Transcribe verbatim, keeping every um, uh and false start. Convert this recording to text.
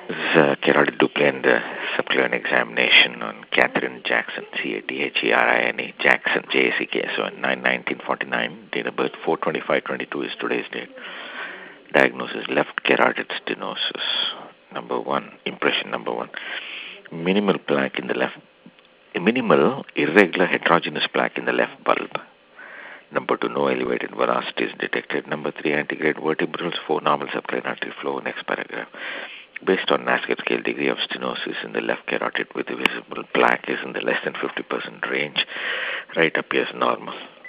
This is uh, carotid Duplin and uh, subclinical examination on Catherine Jackson, C A T H E R I N E, Jackson, J A C K S O N, nine nineteen forty-nine, date of birth four twenty-five twenty-two is today's date. Diagnosis left carotid stenosis. Number one, impression number one, minimal plaque in the left, minimal irregular heterogeneous plaque in the left bulb. Number two, no elevated velocity is detected. Number three, antegrade vertebrals, four, normal subclinic artery flow. Next paragraph. Based on NASCAR scale, degree of stenosis in the left carotid with visible plaque is in the less than fifty percent range. Right appears normal.